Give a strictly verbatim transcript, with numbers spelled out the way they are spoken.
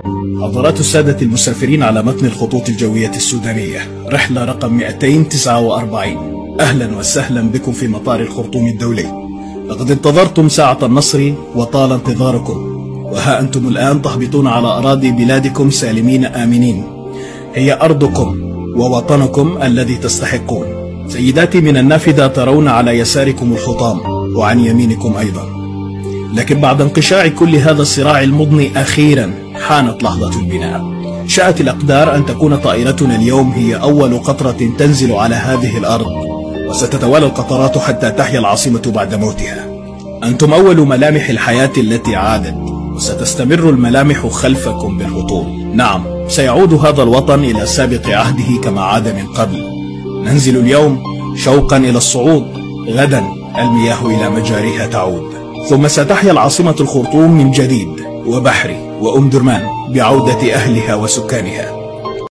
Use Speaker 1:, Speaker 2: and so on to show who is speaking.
Speaker 1: حضرات السادة المسافرين على متن الخطوط الجوية السودانية، رحلة رقم مئتين وتسعة وأربعين. أهلا وسهلا بكم في مطار الخرطوم الدولي. لقد انتظرتم ساعة النصر وطال انتظاركم، وها أنتم الآن تهبطون على أراضي بلادكم سالمين آمنين. هي أرضكم ووطنكم الذي تستحقون. سيداتي من النافذة ترون على يساركم الحطام وعن يمينكم أيضا. لكن بعد انقشاع كل هذا الصراع المضني أخيرا حانت لحظة البناء. شاءت الأقدار أن تكون طائرتنا اليوم هي أول قطرة تنزل على هذه الأرض، وستتوالى القطرات حتى تحيا العاصمة بعد موتها. أنتم أول ملامح الحياة التي عادت، وستستمر الملامح خلفكم بالهطول. نعم، سيعود هذا الوطن إلى سابق عهده كما عاد من قبل. ننزل اليوم شوقا إلى الصعود، غدا المياه إلى مجاريها تعود، ثم ستحيا العاصمة الخرطوم من جديد، وبحري وأم درمان بعودة أهلها وسكانها.